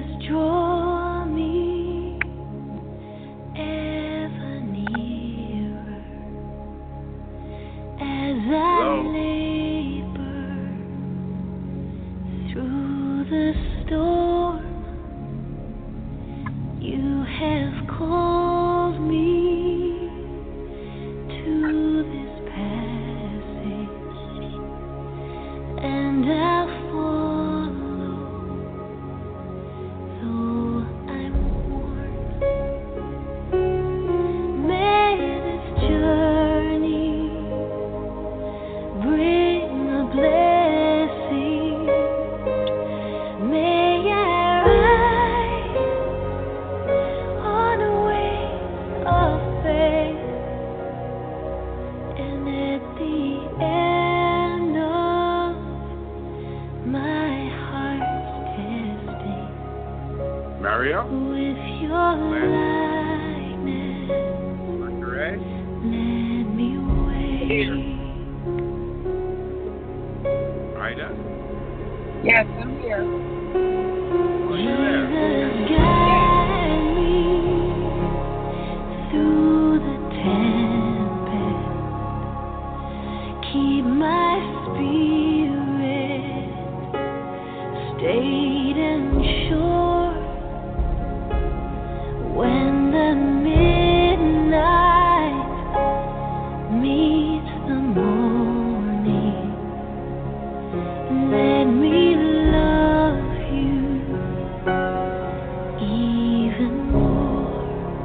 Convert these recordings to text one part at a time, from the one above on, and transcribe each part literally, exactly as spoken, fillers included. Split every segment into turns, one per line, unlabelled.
draw me ever nearer as I labor through the storm. You have called me to this passage, and I'll follow, though I'm worn. May this journey bring a blessing. May I rise on wings of faith, and at the end of my heart's testing,
Mario?
with your likeness,
Correct.
let me wait.
Ida?
Yes, I'm here.
Oh, you there?
Jesus, guide me through the tempest. Keep my spirit stayed and sure. When the midnight meets the morning, let me love you even more.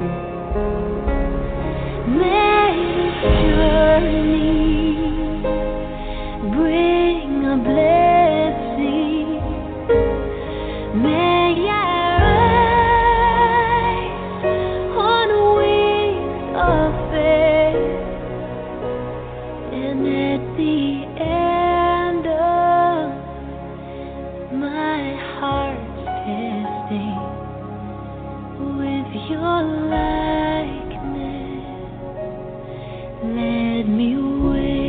May this journey bring a blessing. May I rise on wings of faith, and at the end of my heart's testing, with your likeness, let me wait.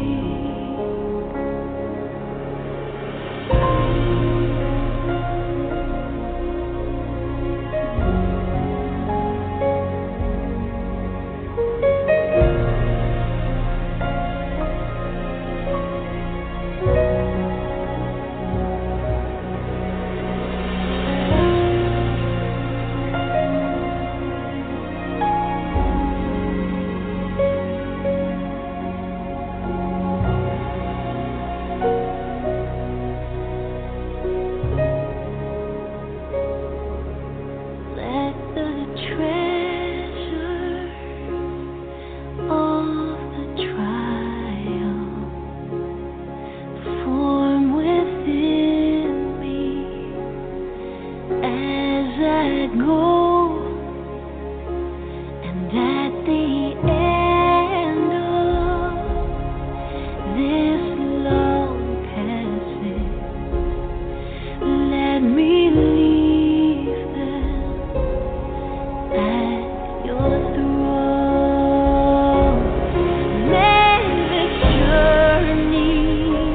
Let the treasure of the trial form within me as I go, and at the end of this long passage, let me leave them at your throne. May this journey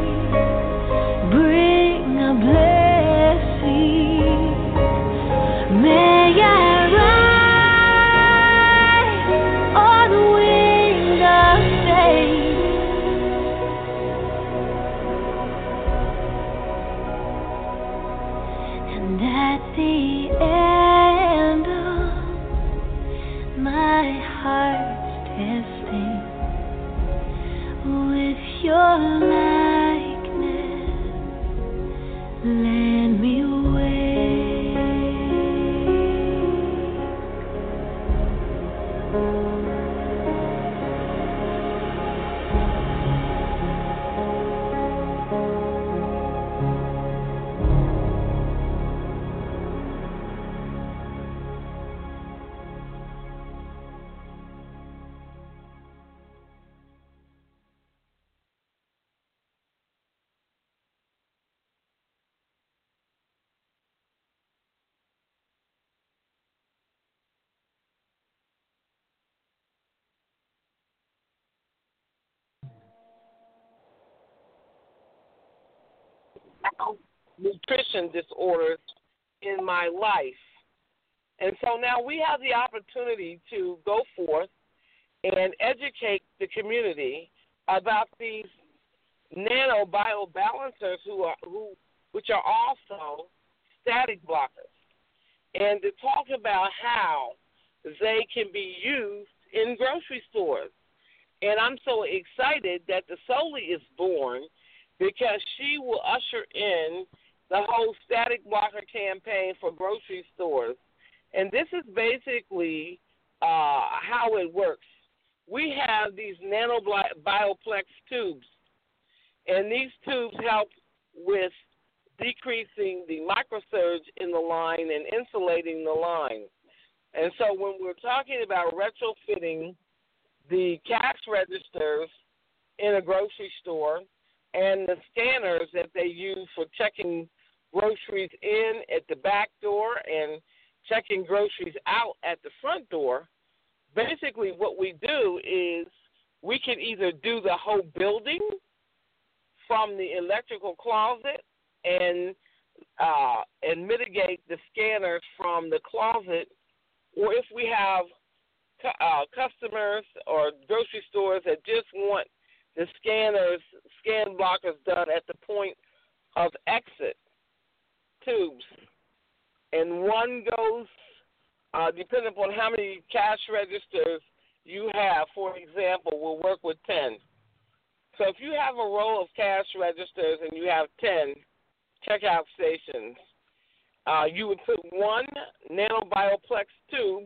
bring a blessing. May I rise on wings of faith, and at the end of my heart's testing, with your likeness, let me wait.
Nutrition disorders
in my life. And so now we have the opportunity to go forth and educate the community about these nano biobalancers who are who which are also static blockers, and to talk about how they can be used in grocery stores. And I'm so excited that the Soli is born because she will usher in the whole static blocker campaign for grocery stores. And this is basically uh, how it works. We have these nano bioplex tubes, and these tubes help with decreasing the microsurge in the line and insulating the line. And so when we're talking about retrofitting the cash registers in a grocery store and the scanners that they use for checking groceries in at the back door and checking groceries out at the front door, basically what we do is we can either do the whole building from the electrical closet and uh, and mitigate the scanners from the closet, or if we have uh, customers or grocery stores that just want the scanners, scan blockers done at the point of exit tubes, and one goes, uh, depending upon how many cash registers you have, for example, we'll work with ten. So if you have a row of cash registers and you have ten checkout stations, uh, you would put one nanobioplex tube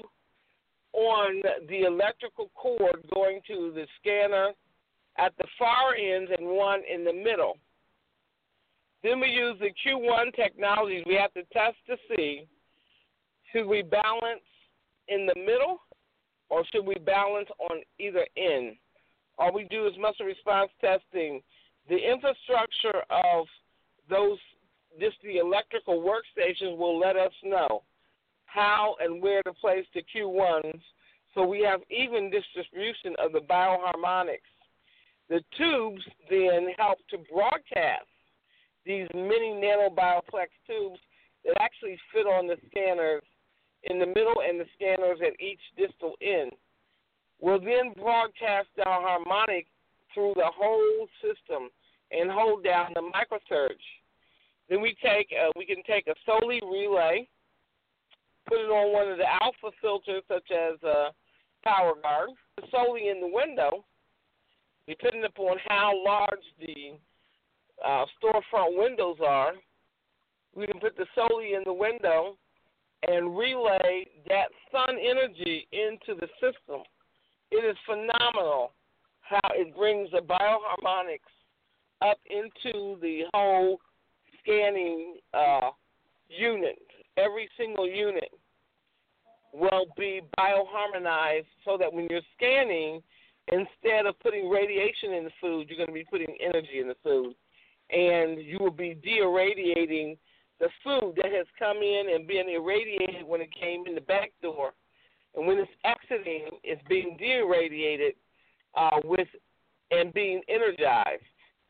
on the electrical cord going to the scanner at the far ends and one in the middle. Then we use the Q one technologies. We have to test to see, should we balance in the middle or should we balance on either end? All we do is muscle response testing. The infrastructure of those, just the electrical workstations, will let us know how and where to place the Q ones so we have even distribution of the bioharmonics. The tubes then help to broadcast these mini nanobioplex tubes that actually fit on the scanners in the middle and the scanners at each distal end. We'll then broadcast our harmonic through the whole system and hold down the microsurge. Then we take uh, we can take a Soli relay, put it on one of the alpha filters such as uh, PowerGuard, the Soli in the window, depending upon how large the uh, storefront windows are. We can put the Soli in the window and relay that sun energy into the system. It is phenomenal how it brings the bioharmonics up into the whole scanning uh, unit. Every single unit will be bioharmonized so that when you're scanning, instead of putting radiation in the food, you're going to be putting energy in the food. And you will be de-irradiating the food that has come in and been irradiated when it came in the back door. And when it's exiting, it's being de-irradiated uh, with and being energized.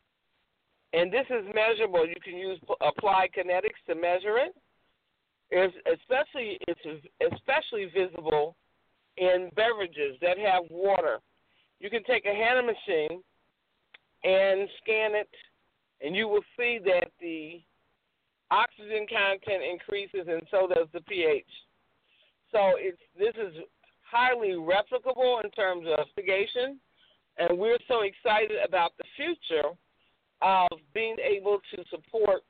And this is measurable. You can use applied kinetics to measure it. It's especially it's especially visible in beverages that have water. You can take a Hannah machine and scan it, and you will see that the oxygen content increases, and so does the pH. So it's this is highly replicable in terms of investigation, and we're so excited about the future of being able to support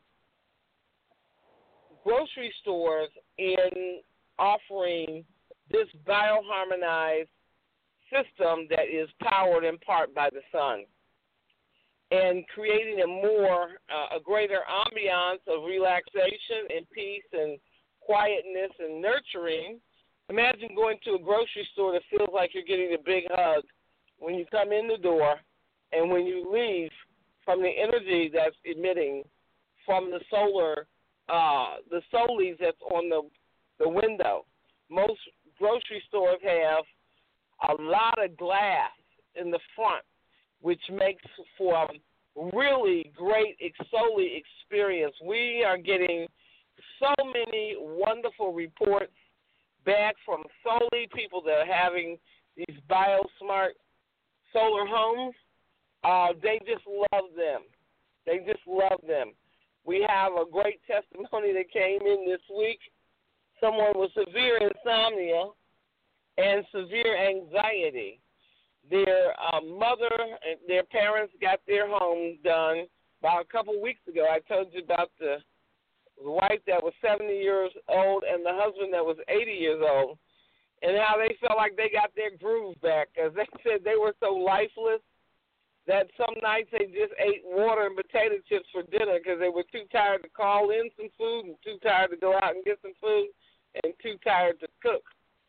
grocery stores in offering this bioharmonized system that is powered in part by the sun, and creating a more, uh, a greater ambiance of relaxation and peace and quietness and nurturing. Imagine going to a grocery store that feels like you're getting a big hug when you come in the door and when you leave from the energy that's emitting from the solar, uh, the solis that's on the, the window. Most grocery stores have a lot of glass in the front, which makes for a really great Soli experience. We are getting so many wonderful reports back from solely people that are having these BioSmart solar homes. Uh, they just love them. They just love them. We have a great testimony that came in this week. Someone with severe insomnia and severe anxiety. Their uh, mother and their parents got their home done about a couple weeks ago. I told you about the wife that was seventy years old and the husband that was eighty years old, and how they felt like they got their groove back, because they said they were so lifeless that some nights they just ate water and potato chips for dinner because they were too tired to call in some food and too tired to go out and get some food and too tired to cook.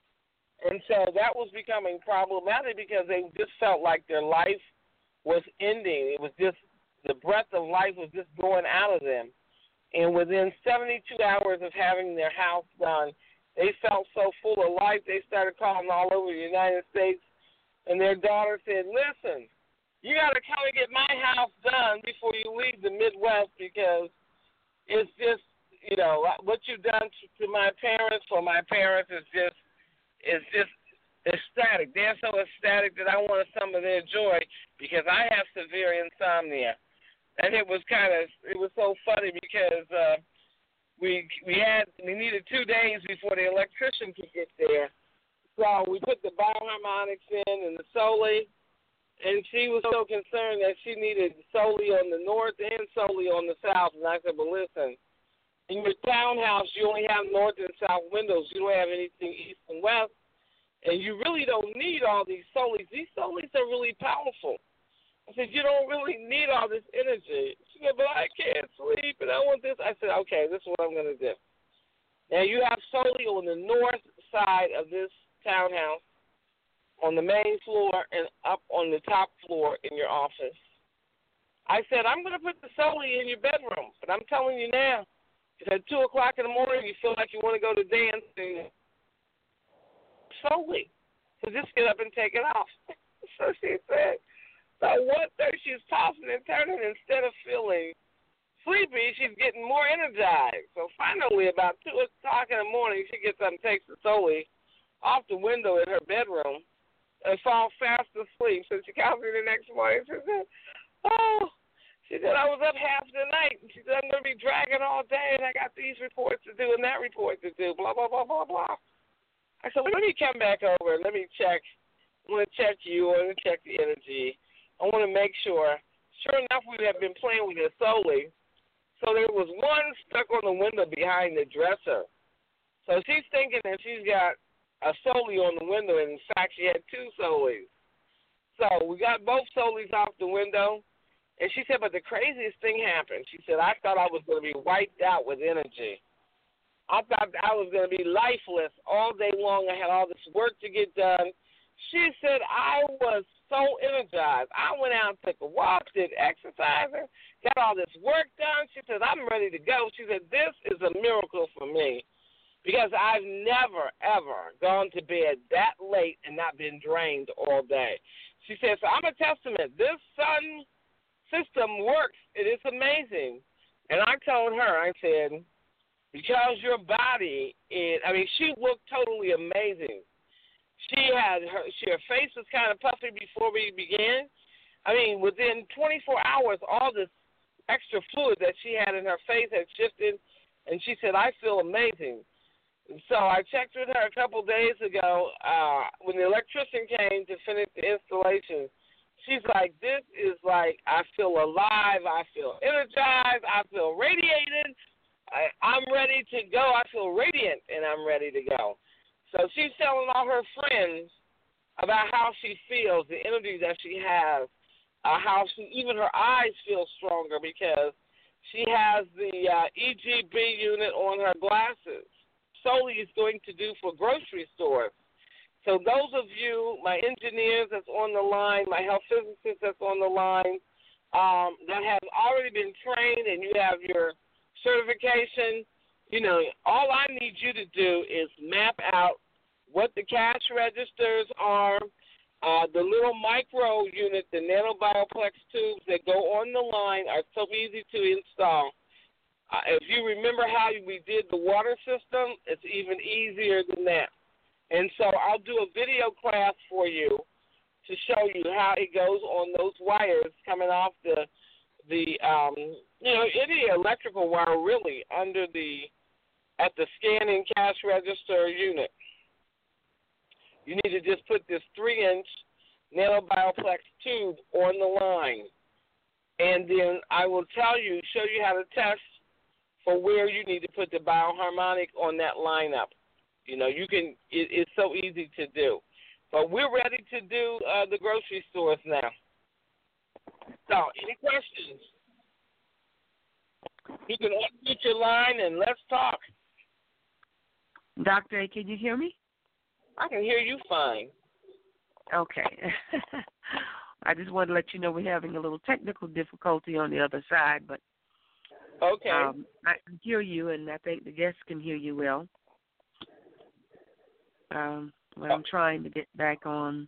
And so that was becoming problematic because they just felt like their life was ending. It was just, the breath of life was just going out of them. And within seventy-two hours of having their house done, they felt so full of life, they started calling all over the United States. And their daughter said, listen, you got to come and get my house done before you leave the Midwest, because it's just, you know, what you've done to, to my parents, for my parents, is just, is just ecstatic. They're so ecstatic that I wanted some of their joy, because I have severe insomnia. And it was kind of, it was so funny because uh, we we had, we needed two days before the electrician could get there. So we put the bioharmonics in and the Soli, and she was so concerned that she needed Soli on the north and Soli on the south. And I said, well, listen, in your townhouse, you only have north and south windows. You don't have anything east and west. And you really don't need all these Solis. These Solis are really powerful. I said, you don't really need all this energy. She said, but I can't sleep and I want this. I said, okay, this is what I'm going to do. Now, you have Soli on the north side of this townhouse, on the main floor and up on the top floor in your office. I said, I'm going to put the Soli in your bedroom, but I'm telling you now, if at two o'clock in the morning you feel like you want to go to dance, and Soli, so just get up and take it off. So she said, so one thirty, she's tossing and turning. Instead of feeling sleepy, she's getting more energized. So finally, about two o'clock in the morning, she gets up and takes the Soli off the window in her bedroom and falls fast asleep. So she calls me the next morning. She said, oh, she said, I was up half the night. She said, I'm going to be dragging all day, and I got these reports to do and that report to do, blah, blah, blah, blah, blah. I said, well, let me come back over. Let me check. I want to check you. I want to check the energy. I want to make sure. Sure enough, we have been playing with it Soli. So there was one stuck on the window behind the dresser. So she's thinking that she's got a Soli on the window, and in fact, she had two Solis. So we got both Solis off the window, and she said, but the craziest thing happened. She said, I thought I was going to be wiped out with energy. I thought I was going to be lifeless all day long. I had all this work to get done. She said, I was so energized. I went out and took a walk, did exercising, got all this work done. She said, I'm ready to go. She said, this is a miracle for me, because I've never, ever gone to bed that late and not been drained all day. She said, so I'm a testament. This sun system works. It is amazing. And I told her, I said, because your body is, I mean, she looked totally amazing. She had her, she, her face was kind of puffy before we began. I mean, within twenty-four hours, all this extra fluid that she had in her face had shifted, and she said, I feel amazing. So I checked with her a couple days ago uh, when the electrician came to finish the installation. She's like, this is like, I feel alive, I feel energized, I feel radiated, I, I'm ready to go, I feel radiant, and I'm ready to go. So she's telling all her friends about how she feels, the energy that she has, uh, how she, even her eyes feel stronger because she has the uh, E G B unit on her glasses. Soli is going to do for grocery stores. So those of you, my engineers that's on the line, my health physicists that's on the line, um, that have already been trained and you have your certification, you know, all I need you to do is map out what the cash registers are, uh, the little micro unit, the nanobioplex tubes that go on the line are so easy to install. Uh, if you remember how we did the water system, it's even easier than that. And so I'll do a video class for you to show you how it goes on those wires coming off the, the um, you know, any electrical wire really under the, at the scanning cash register unit. You need to just put this three-inch nanobioplex tube on the line. And then I will tell you, show you how to test for where you need to put the bioharmonic on that lineup. You know, you can, it, it's so easy to do. But we're ready to do uh, the grocery stores now. So, any questions? You can unmute your line and let's talk.
Doctor A, can you hear me?
I can hear you fine.
Okay. I just wanted to let you know we're having a little technical difficulty on the other side, but
okay.
Um, I can hear you, and I think the guests can hear you well. Um, but I'm trying to get back on.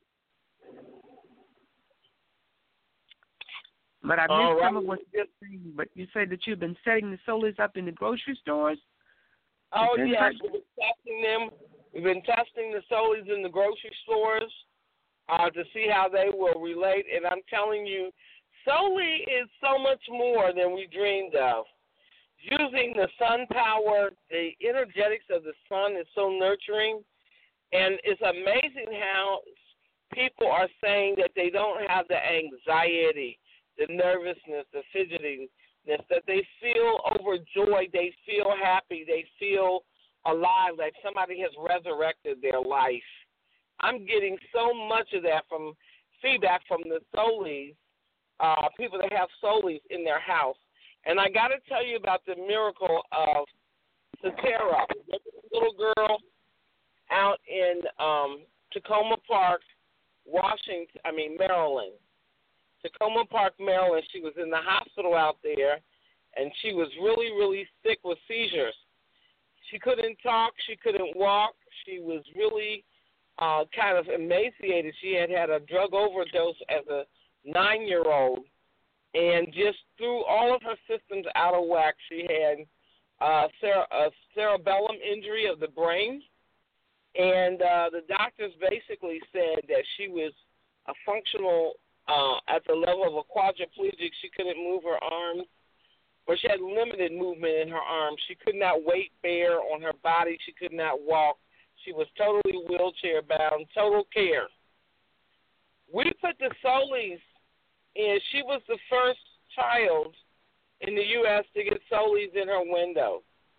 But I missed
All right.
some of what you're saying. But you said that you've been setting the Solis up in the grocery stores?
Oh,
Is
yes.
that-
We've been testing them. We've been testing the Solis in the grocery stores uh, to see how they will relate. And I'm telling you, Soli is so much more than we dreamed of. Using the sun power, the energetics of the sun is so nurturing. And it's amazing how people are saying that they don't have the anxiety, the nervousness, the fidgetiness, that they feel overjoyed, they feel happy, they feel alive, like somebody has resurrected their life. I'm getting so much of that from feedback from the Solis, uh, people that have Solis in their house. And I got to tell you about the miracle of Satara, the little girl out in um, Tacoma Park, Washington, I mean, Maryland. Tacoma Park, Maryland. She was in the hospital out there, and she was really, really sick with seizures. She couldn't talk. She couldn't walk. She was really uh, kind of emaciated. She had had a drug overdose as a nine-year-old, and just threw all of her systems out of whack. She had uh, cere- a cerebellum injury of the brain, and uh, the doctors basically said that she was a functional, uh, at the level of a quadriplegic. She couldn't move her arms, or she had limited movement in her arms. She could not weight bear on her body. She could not walk. She was totally wheelchair bound, total care. We put the Solis in. She was the first child in the U S to get Solis in her window.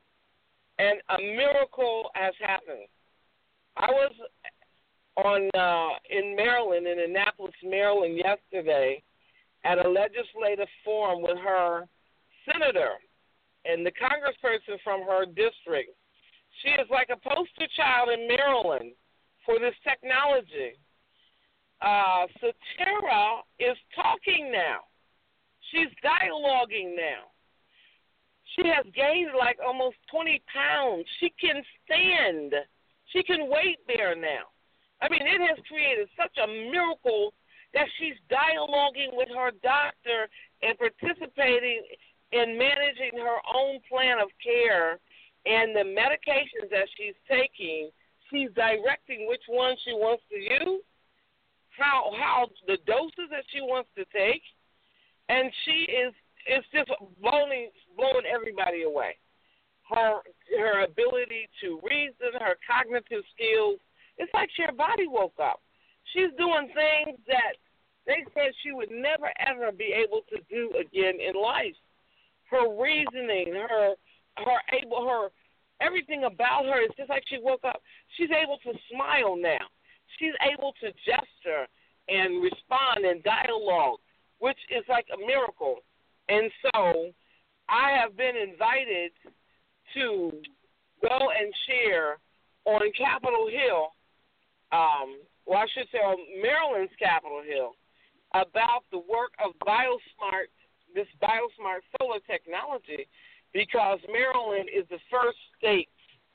And a miracle has happened. I was on uh, in Maryland, in Annapolis, Maryland, yesterday at a legislative forum with her senator and the congressperson from her district. She is like a poster child in Maryland for this technology. Uh, Satara is talking now. She's dialoguing now. She has gained like almost twenty pounds. She can stand. She can weight bear now. I mean, it has created such a miracle that she's dialoguing with her doctor and participating in managing her own plan of care, and the medications that she's taking, she's directing which ones she wants to use, how how the doses that she wants to take, and she is it's just blowing blowing everybody away. Her her ability to reason, her cognitive skills, it's like her body woke up. She's doing things that they said she would never ever be able to do again in life. Her reasoning, her her able her everything about her is just like she woke up. She's able to smile now. She's able to gesture and respond and dialogue, which is like a miracle. And so I have been invited to go and share on Capitol Hill, um, well, I should say on Maryland's Capitol Hill, about the work of BioSmart, this BioSmart solar technology, because Maryland is the first state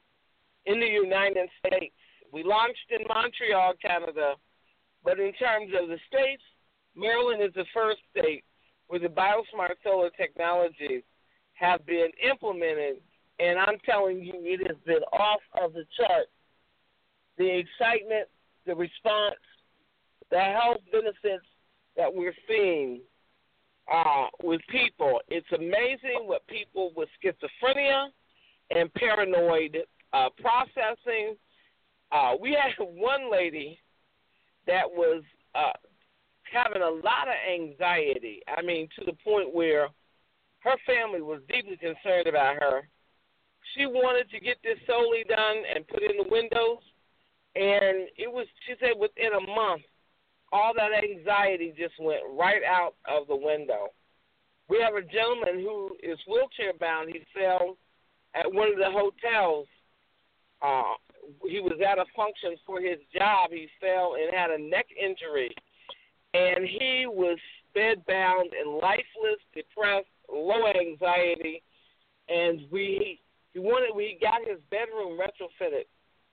in the United States. We launched in Montreal, Canada, but in terms of the states, Maryland is the first state where the BioSmart solar technology have been implemented, and I'm telling you, it has been off of the chart. The excitement, the response, the health benefits that we're seeing uh, with people. It's amazing what people with schizophrenia and paranoid uh, processing. Uh, we had one lady that was uh, having a lot of anxiety. I mean, to the point where her family was deeply concerned about her. She wanted to get this solely done and put in the windows, and it was, she said, within a month, all that anxiety just went right out of the window. We have a gentleman who is wheelchair bound. He fell at one of the hotels. Uh, he was at a function for his job. He fell and had a neck injury, and he was bedbound and lifeless, depressed, low anxiety, and we he wanted we got his bedroom retrofitted.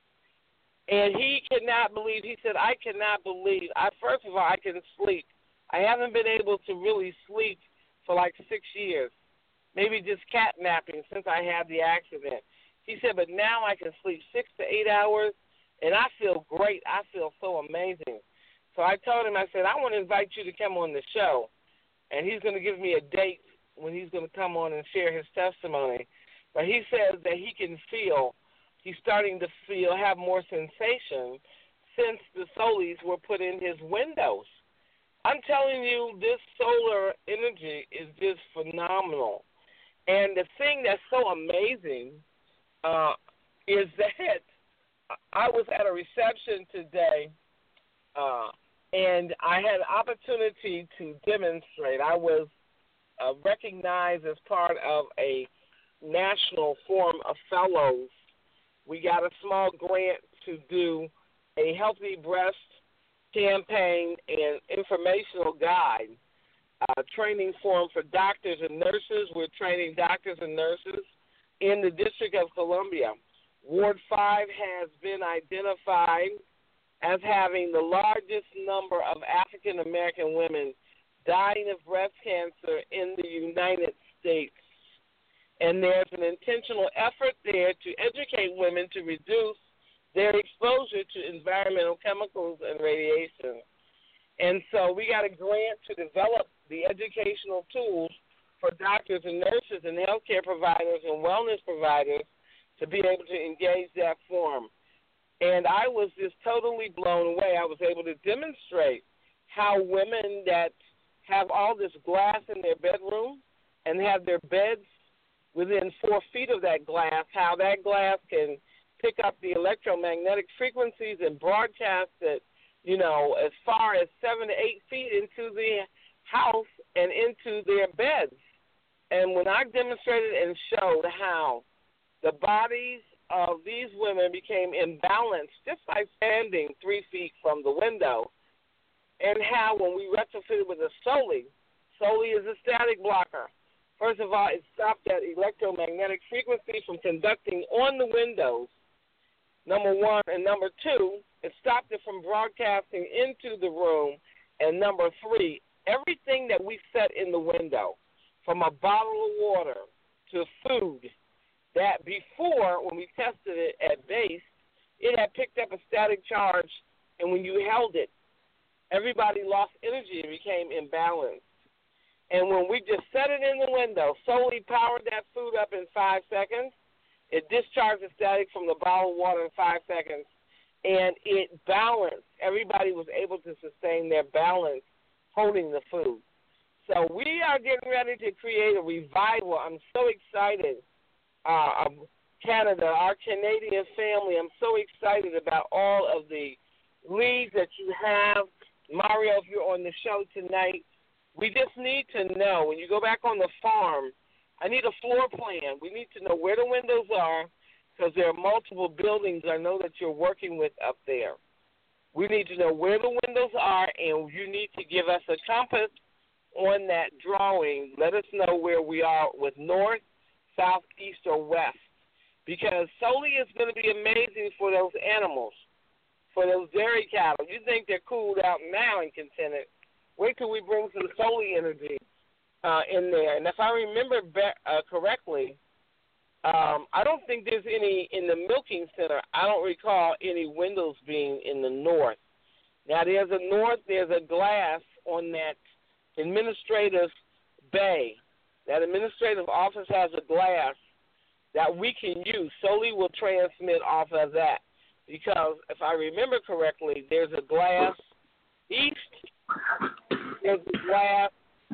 And he could not believe, he said, I cannot believe, I first of all, I can sleep. I haven't been able to really sleep for like six years, maybe just cat napping since I had the accident. He said, but now I can sleep six to eight hours, and I feel great. I feel so amazing. So I told him, I said, I want to invite you to come on the show, and he's going to give me a date when he's going to come on and share his testimony. But he says that he can feel, he's starting to feel, have more sensation since the Solis were put in his windows. I'm telling you, this solar energy is just phenomenal. And the thing that's so amazing uh, is that I was at a reception today, uh, and I had an opportunity to demonstrate. I was uh, recognized as part of a national forum of fellows. We got a small grant to do a healthy breast campaign and informational guide, uh, training forum for doctors and nurses. We're training doctors and nurses in the District of Columbia. Ward five has been identified as having the largest number of African American women dying of breast cancer in the United States. And there's an intentional effort there to educate women to reduce their exposure to environmental chemicals and radiation. And so we got a grant to develop the educational tools for doctors and nurses and healthcare providers and wellness providers to be able to engage that forum. And I was just totally blown away. I was able to demonstrate how women that have all this glass in their bedroom and have their beds within four feet of that glass, how that glass can pick up the electromagnetic frequencies and broadcast it, you know, as far as seven to eight feet into the house and into their beds. And when I demonstrated and showed how the bodies of these women became imbalanced just by standing three feet from the window, and how when we retrofitted with a Soli, Soli is a static blocker. First of all, it stopped that electromagnetic frequency from conducting on the windows, number one. And number two, it stopped it from broadcasting into the room. And number three, everything that we set in the window, from a bottle of water to food, that before, when we tested it at base, it had picked up a static charge, and when you held it, everybody lost energy and became imbalanced. And when we just set it in the window, solely powered that food up in five seconds, it discharged the static from the bottle of water in five seconds, and it balanced. Everybody was able to sustain their balance holding the food. So we are getting ready to create a revival. I'm so excited. Uh, Canada, our Canadian family, I'm so excited about all of the leads that you have. Mario, if you're on the show tonight, we just need to know, when you go back on the farm, I need a floor plan. We need to know where the windows are, because there are multiple buildings I know that you're working with up there. We need to know where the windows are, and you need to give us a compass on that drawing. Let us know where we are with north, south, east, or west, because Soli is going to be amazing for those animals, for those dairy cattle. You think they're cooled out now and contented. Wait till we bring some Soli energy uh, in there. And if I remember be- uh, correctly, um, I don't think there's any in the milking center. I don't recall any windows being in the north. Now, there's a north, there's a glass on that administrative bay. That administrative office has a glass that we can use. Solely will transmit off of that. Because if I remember correctly, there's a glass east, there's a glass.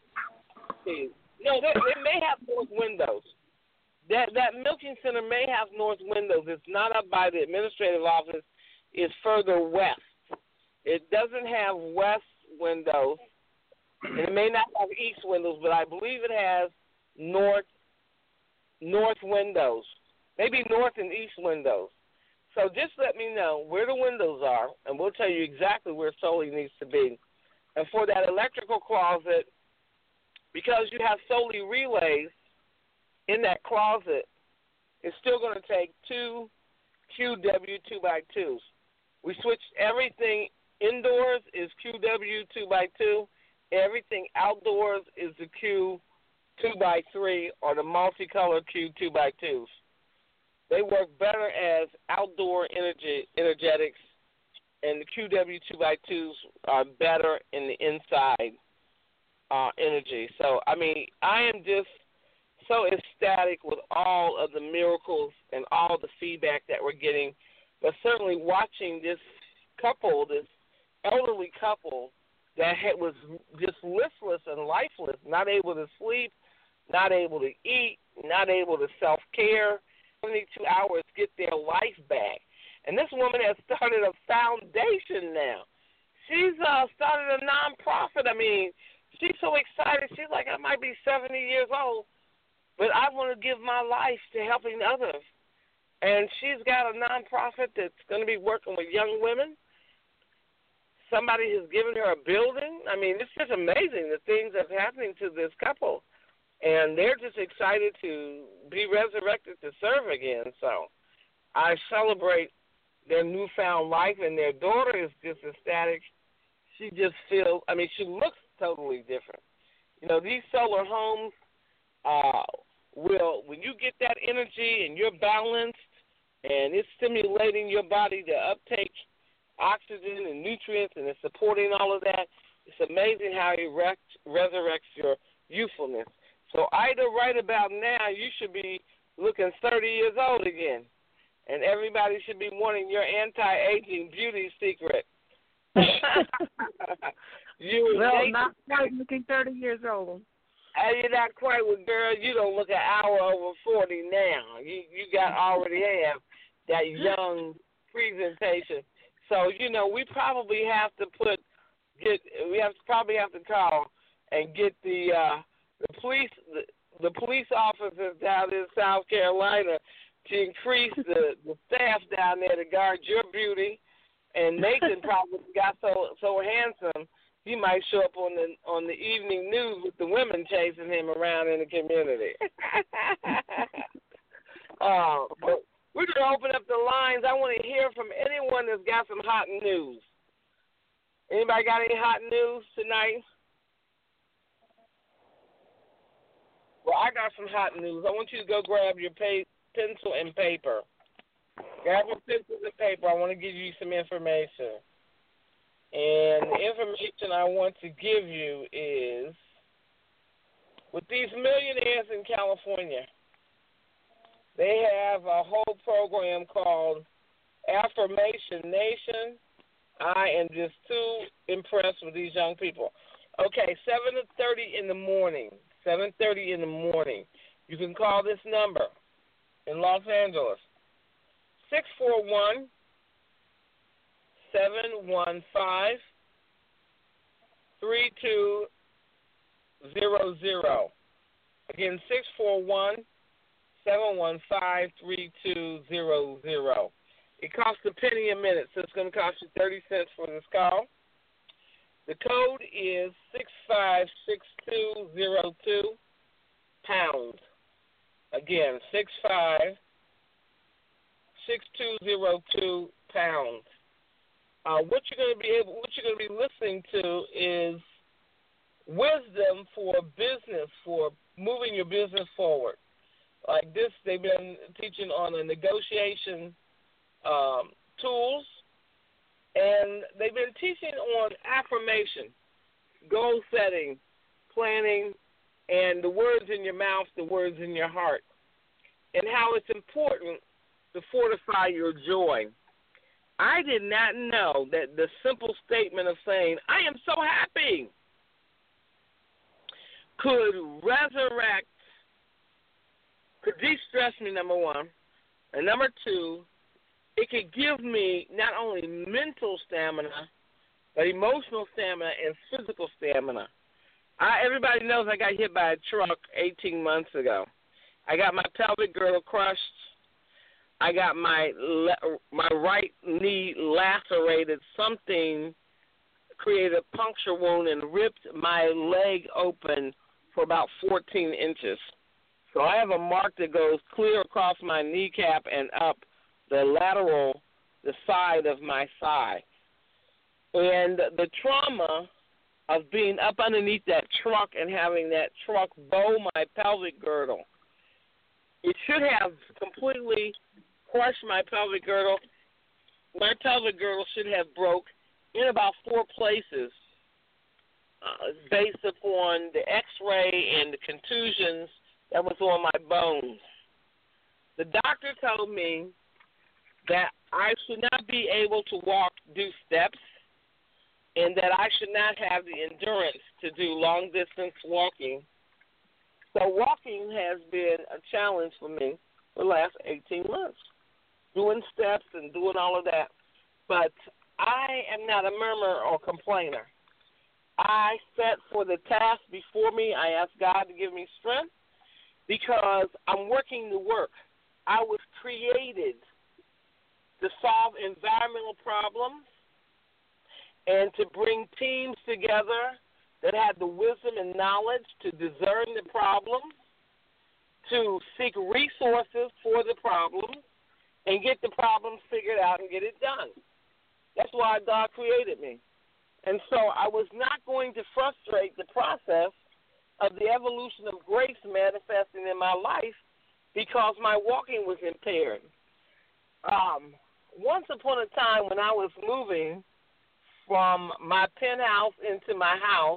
No, they, they may have north windows. That that milking center may have north windows. It's not up by the administrative office. It's further west. It doesn't have west windows, and it may not have east windows, but I believe it has north north windows, maybe north and east windows. So just let me know where the windows are, and we'll tell you exactly where Solely needs to be. And for that electrical closet, because you have Solely relays in that closet, it's still going to take two Q W two by twos. We switched everything indoors is Q W two by two. Everything outdoors is the Q two by three or the multicolor Q two by twos. They work better as outdoor energy energetics, and the Q W two by twos are better in the inside uh, energy. So, I mean, I am just so ecstatic with all of the miracles and all the feedback that we're getting, but certainly watching this couple, this elderly couple that had, was just listless and lifeless, not able to sleep, not able to eat, not able to self-care, seventy-two hours get their life back. And this woman has started a foundation now. She's uh, started a nonprofit. I mean, she's so excited. She's like, I might be seventy years old, but I want to give my life to helping others. And she's got a nonprofit that's going to be working with young women. Somebody has given her a building. I mean, it's just amazing the things that's happening to this couple. And they're just excited to be resurrected to serve again. So I celebrate their newfound life, and their daughter is just ecstatic. She just feels, I mean, she looks totally different. You know, these solar homes uh, will, when you get that energy and you're balanced and it's stimulating your body to uptake oxygen and nutrients, and it's supporting all of that, it's amazing how it rec- resurrects your youthfulness. So either right about now, you should be looking thirty years old again, and everybody should be wanting your anti-aging beauty secret. you
well,
they,
not quite looking thirty years old.
And you're not quite with girl. You don't look an hour over forty now. You you got already have that young presentation. So you know we probably have to put get we have to probably have to call and get the uh, the police the, the police officers down in South Carolina to increase the, the staff down there to guard your beauty. And Nathan probably got so so handsome he might show up on the on the evening news with the women chasing him around in the community. uh, but we're going to open up the lines. I want to hear from anyone that's got some hot news. Anybody got any hot news tonight? Well, I got some hot news. I want you to go grab your pay, pencil and paper. Grab your pencil and paper. I want to give you some information. And the information I want to give you is, with these millionaires in California, they have a whole program called Affirmation Nation. I am just too impressed with these young people. Okay, seven thirty in the morning, seven thirty in the morning. You can call this number in Los Angeles, six four one, seven one five, three two zero zero. Again, six four one, seven one five, three two zero zero. It costs a penny a minute, so it's going to cost you thirty cents for this call. The code is six five six two zero two, pound. Again, six five six two zero two, pound. Uh, what you're going to be able, what you're going to be listening to is wisdom for business, for moving your business forward. Like this, they've been teaching on the negotiation um, tools, and they've been teaching on affirmation, goal setting, planning, and the words in your mouth, the words in your heart, and how it's important to fortify your joy. I did not know that the simple statement of saying, I am so happy, could resurrect, could de-stress me, number one, and number two, it could give me not only mental stamina, but emotional stamina and physical stamina. I, everybody knows I got hit by a truck eighteen months ago. I got my pelvic girdle crushed. I got my my right knee lacerated. Something created a puncture wound and ripped my leg open for about fourteen inches. So I have a mark that goes clear across my kneecap and up the lateral, the side of my thigh. And the trauma of being up underneath that truck and having that truck bow my pelvic girdle, it should have completely crushed my pelvic girdle. My pelvic girdle should have broke in about four places uh, based upon the x-ray and the contusions that was on my bones. The doctor told me that I should not be able to walk, do steps, and that I should not have the endurance to do long-distance walking. So walking has been a challenge for me for the last eighteen months, doing steps and doing all of that. But I am not a murmurer or complainer. I set for the task before me. I ask God to give me strength because I'm working the work. I was created to solve environmental problems and to bring teams together that had the wisdom and knowledge to discern the problems, to seek resources for the problems, and get the problems figured out and get it done. That's why God created me. And so I was not going to frustrate the process of the evolution of grace manifesting in my life because my walking was impaired. Um, once upon a time when I was moving from my penthouse into my house,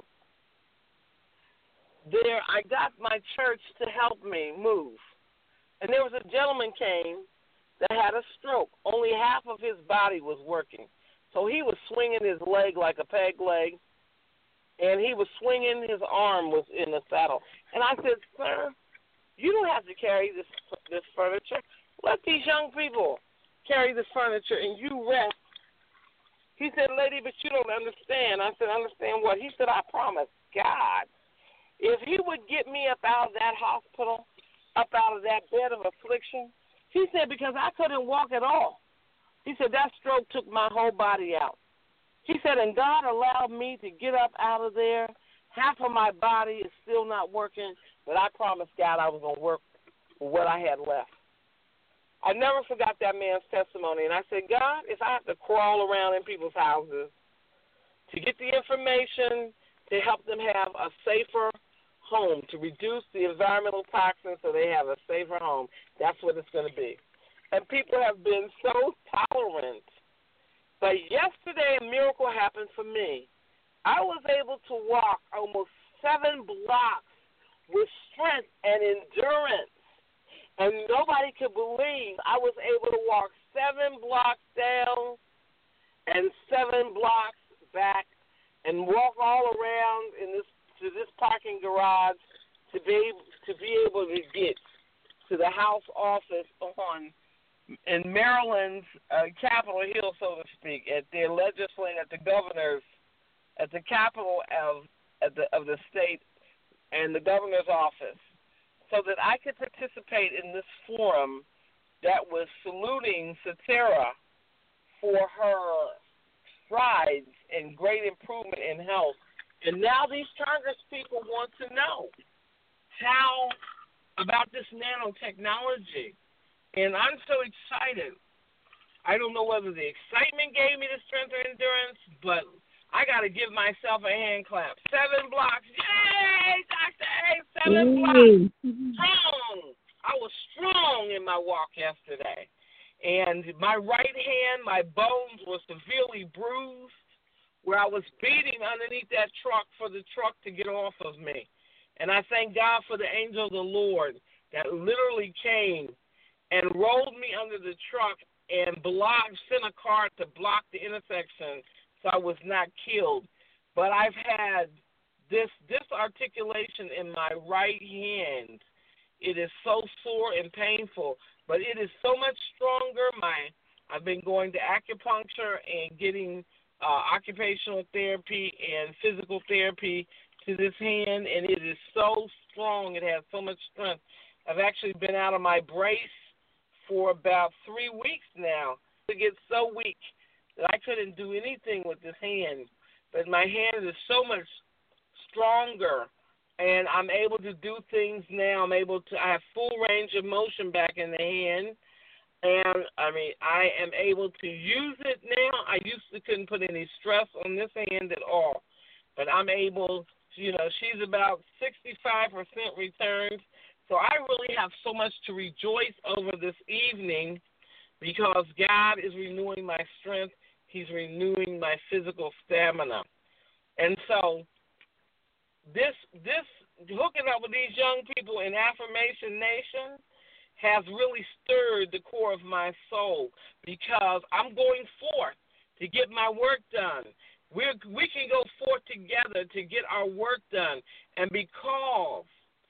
there I got my church to help me move. And there was a gentleman came that had a stroke. Only half of his body was working. So he was swinging his leg like a peg leg, and he was swinging, his arm was in the saddle. And I said, sir, you don't have to carry this this furniture. Let these young people carry this furniture, and you rest. He said, lady, but you don't understand. I said, understand what? He said, I promise God, if he would get me up out of that hospital, up out of that bed of affliction, he said, because I couldn't walk at all. He said, that stroke took my whole body out. He said, and God allowed me to get up out of there. Half of my body is still not working, but I promised God I was going to work for what I had left. I never forgot that man's testimony. And I said, God, if I have to crawl around in people's houses to get the information to help them have a safer home, to reduce the environmental toxins so they have a safer home, that's what it's going to be. And people have been so tolerant. But yesterday, a miracle happened for me. I was able to walk almost seven blocks with strength and endurance. And nobody could believe I was able to walk seven blocks down and seven blocks back and walk all around in this to this parking garage to be able, to be able to get to the House office on in Maryland's uh, Capitol Hill, so to speak, at their legislature, at the governor's, at the capital of at the of the state and the governor's office, so that I could participate in this forum that was saluting Satara for her strides and great improvement in health. And now these Congress people want to know how about this nanotechnology. And I'm so excited. I don't know whether the excitement gave me the strength or endurance, but I got to give myself a hand clap. Seven blocks. Yay, Doctor A, seven blocks. Strong. I was strong in my walk yesterday. And my right hand, my bones were severely bruised where I was beating underneath that truck for the truck to get off of me. And I thank God for the angel of the Lord that literally came and rolled me under the truck and blocked, sent a car to block the intersection so I was not killed. But I've had this disarticulation in my right hand. It is so sore and painful, but it is so much stronger. My I've been going to acupuncture and getting uh, occupational therapy and physical therapy to this hand, and it is so strong. It has so much strength. I've actually been out of my brace for about three weeks now. It gets so weak that I couldn't do anything with this hand. But my hand is so much stronger, and I'm able to do things now. I'm able to, I have full range of motion back in the hand. And, I mean, I am able to use it now. I used to couldn't put any stress on this hand at all. But I'm able, you know, she's about sixty-five percent returned. So I really have so much to rejoice over this evening because God is renewing my strength. He's renewing my physical stamina. And so this this hooking up with these young people in Affirmation Nation has really stirred the core of my soul because I'm going forth to get my work done. We're, we can go forth together to get our work done. And because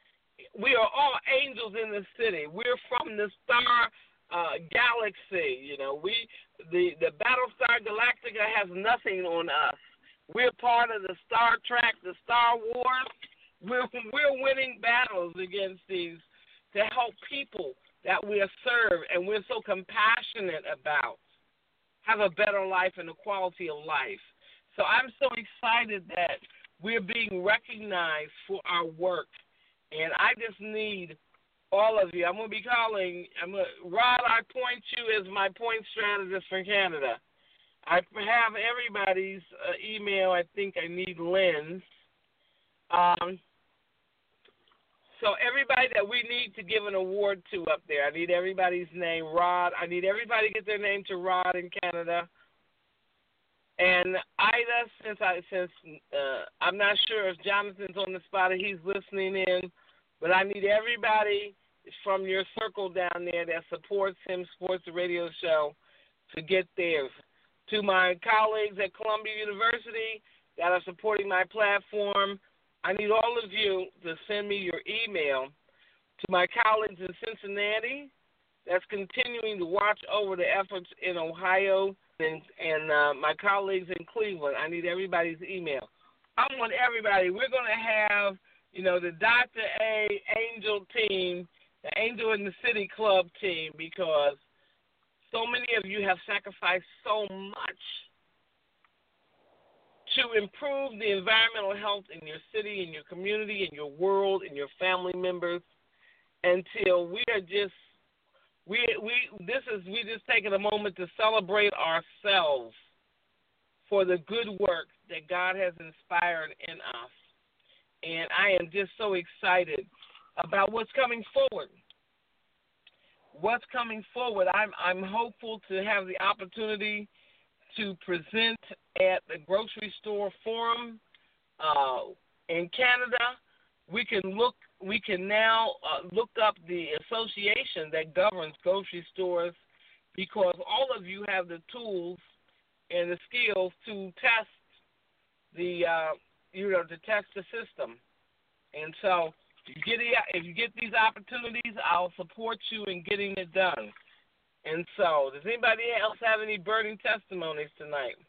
we are all angels in the city, we're from the star uh, galaxy. You know, we the, the Battlestar Galactica has nothing on us. We're part of the Star Trek, the Star Wars. We're, we're winning battles against these to help people that we serve and we're so compassionate about have a better life and a quality of life. So I'm so excited that we're being recognized for our work. And I just need all of you. I'm going to be calling, I'm gonna, Rod, I point you as my point strategist for Canada. I have everybody's uh, email. I think I need Lynn's. Um, so everybody that we need to give an award to up there, I need everybody's name. Rod, I need everybody to get their name to Rod in Canada. And Ida, since I since uh, I'm not sure if Jonathan's on the spot or he's listening in, but I need everybody from your circle down there that supports him, supports the radio show, to get theirs. To my colleagues at Columbia University that are supporting my platform, I need all of you to send me your email. To my colleagues in Cincinnati that's continuing to watch over the efforts in Ohio and, and uh, my colleagues in Cleveland, I need everybody's email. I want everybody. We're going to have, you know, the Doctor A Angel team, the Angel in the City Club team, because so many of you have sacrificed so much to improve the environmental health in your city, in your community, in your world, in your family members, until we are just we we this is we just taking a moment to celebrate ourselves for the good work that God has inspired in us. And I am just so excited about what's coming forward. What's coming forward, I'm I'm hopeful to have the opportunity to present at the Grocery Store Forum uh, in Canada. We can look. We can now uh, look up the association that governs grocery stores, because all of you have the tools and the skills to test the uh, you know to test the system. And so, if you get the, if you get these opportunities, I'll support you in getting it done. And so, does anybody else have any burning testimonies tonight?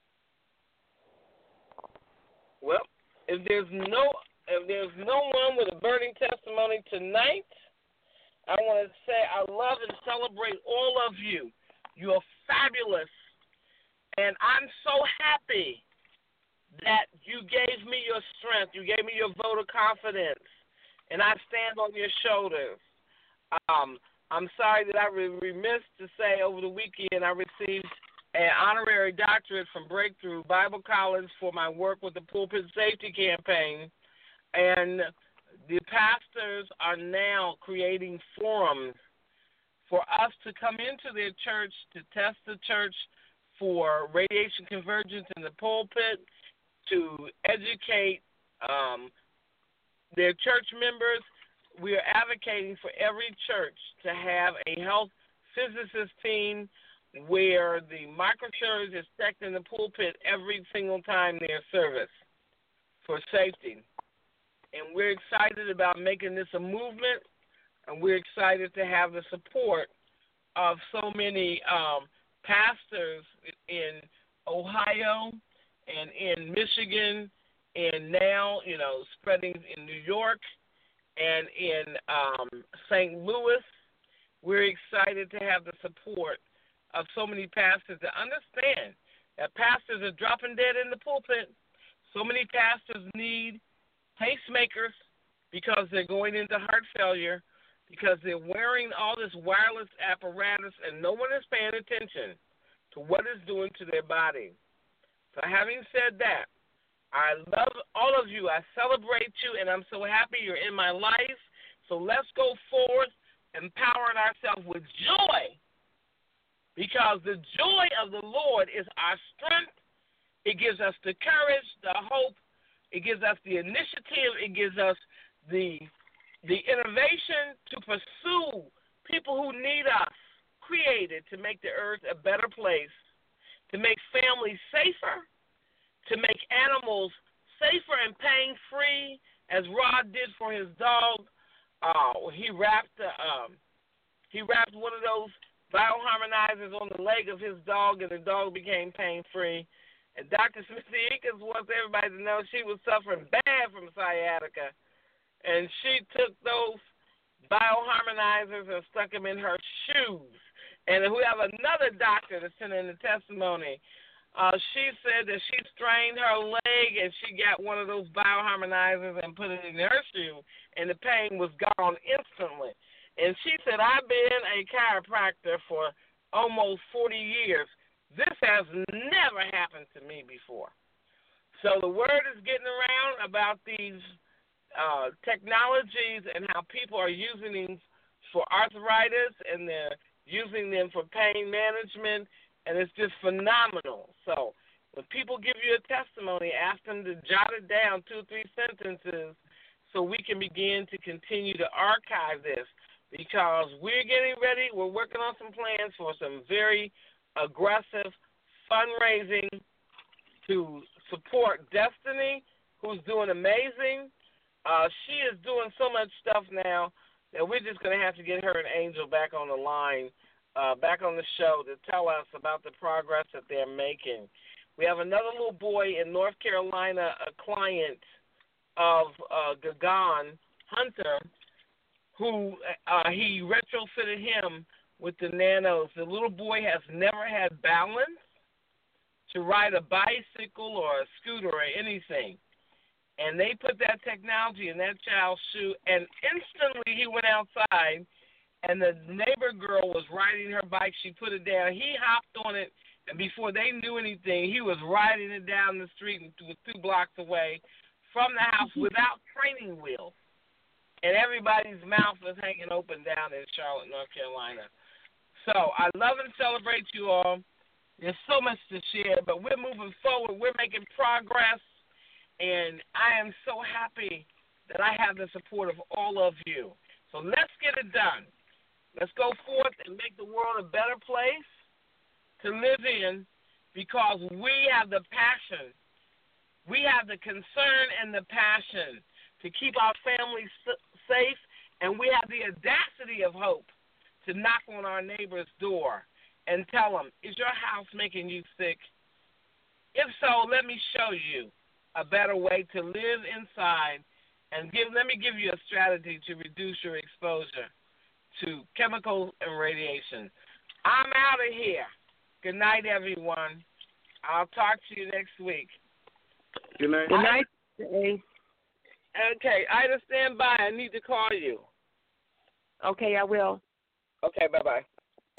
Well, if there's no if there's no one with a burning testimony tonight, I want to say I love and celebrate all of you. You are fabulous, and I'm so happy that you gave me your strength. You gave me your vote of confidence, and I stand on your shoulders. Um. I'm sorry that I was remiss to say over the weekend I received an honorary doctorate from Breakthrough Bible College for my work with the Pulpit Safety Campaign. And the pastors are now creating forums for us to come into their church to test the church for radiation convergence in the pulpit, to educate um, their church members. We are advocating for every church to have a health physicist team where the microsurge is checked in the pulpit every single time there's service for safety. And we're excited about making this a movement, and we're excited to have the support of so many um, pastors in Ohio and in Michigan, and now, you know, spreading in New York and in um, Saint Louis. We're excited to have the support of so many pastors to understand that pastors are dropping dead in the pulpit. So many pastors need pacemakers because they're going into heart failure, because they're wearing all this wireless apparatus and no one is paying attention to what it's doing to their body. So having said that, I love all of you. I celebrate you, and I'm so happy you're in my life. So let's go forth, empowering ourselves with joy, because the joy of the Lord is our strength. It gives us the courage, the hope. It gives us the initiative. It gives us the the innovation to pursue people who need us, created to make the earth a better place, to make families safer, to make animals safer and pain-free, as Rod did for his dog. Uh, he wrapped uh, um, he wrapped one of those bioharmonizers on the leg of his dog, and the dog became pain-free. And Doctor Smithy Eakins wants everybody to know she was suffering bad from sciatica, and she took those bioharmonizers and stuck them in her shoes. And we have another doctor that sent in the testimony. Uh, she said that she strained her leg and she got one of those bioharmonizers and put it in her shoe, and the pain was gone instantly. And she said, I've been a chiropractor for almost forty years. This has never happened to me before. So the word is getting around about these uh, technologies and how people are using them for arthritis, and they're using them for pain management, and it's just phenomenal. So when people give you a testimony, ask them to jot it down, two or three sentences, so we can begin to continue to archive this, because we're getting ready. We're working on some plans for some very aggressive fundraising to support Destiny, who's doing amazing. Uh, she is doing so much stuff now that we're just going to have to get her and Angel back on the line, uh, back on the show to tell us about the progress that they're making. We have another little boy in North Carolina, a client of uh, Gagan Hunter, who uh, he retrofitted him with the nanos. The little boy has never had balance to ride a bicycle or a scooter or anything. And they put that technology in that child's shoe, and instantly he went outside, and the neighbor girl was riding her bike. She put it down. He hopped on it, and before they knew anything, he was riding it down the street and was two blocks away from the house without training wheels. And everybody's mouth was hanging open down in Charlotte, North Carolina. So I love and celebrate you all. There's so much to share, but we're moving forward. We're making progress. And I am so happy that I have the support of all of you. So let's get it done. Let's go forth and make the world a better place to live in, because we have the passion. We have the concern and the passion to keep our families safe, and we have the audacity of hope to knock on our neighbor's door and tell them, is your house making you sick? If so, let me show you a better way to live inside, and give. Let me give you a strategy to reduce your exposure to chemicals and radiation. I'm out of here. Good night, everyone. I'll talk to you next week.
Good night.
Good night. Jay.
Okay, Ida, stand by. I need to call you.
Okay, I will.
Okay, bye-bye.